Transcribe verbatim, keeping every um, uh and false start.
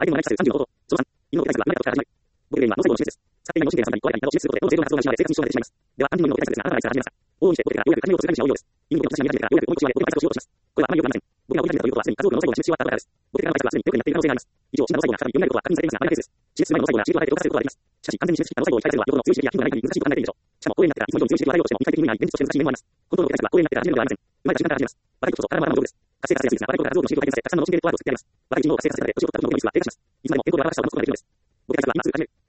相手の内数さんじゅうのこと。そのさん、犬の具体数は生まれた時から始まる。ごている原因は脳細胞の手術です。使っていない脳神経のさんに加えたインターを手術することで脳ゼロの発動が生活に支障が出てしまいます。では、単純の犬の具体数ですが、あなたの内数は始めました。往々にしてごてからようやく髪を突然し合うようです。犬の子供たちが見始めてからようやくこの口までこの解説をしようとします。これはあまり良くありません。僕が追い始めたということはすでに数多くの脳細胞が死滅し終わったからです。ごてからの内数はすでによくなっている可能性があります。一応、死んだ脳細胞が再び蘇ることは確認されていますが、まれなケースです。死滅する前の脳細胞が刺激を与えて老化させることができます。しかし、完全に死滅した脳細胞を生き返らせるのはよほどの強い刺激や頻度がない限り難しいと考えているでしょう。しかも、高齢になってからいつも以上に強い刺激を与えようとしても、機械的に無理な現実として難しい面もあります。本当の具体数は高齢になってから始めるのではありません。生まれた瞬間から始めます。若い時こそ体の頭の道具です。活性化させやすいですが、若い頃から増の刺激を改善させ、たくさんの脳神経ネットワークを作ってあります。若いうちに脳を活性化させるので、年を取った時の脳には低下します。いつまでも健康で柔らかさを保つことができるのです。ごてから数は今すぐ始める。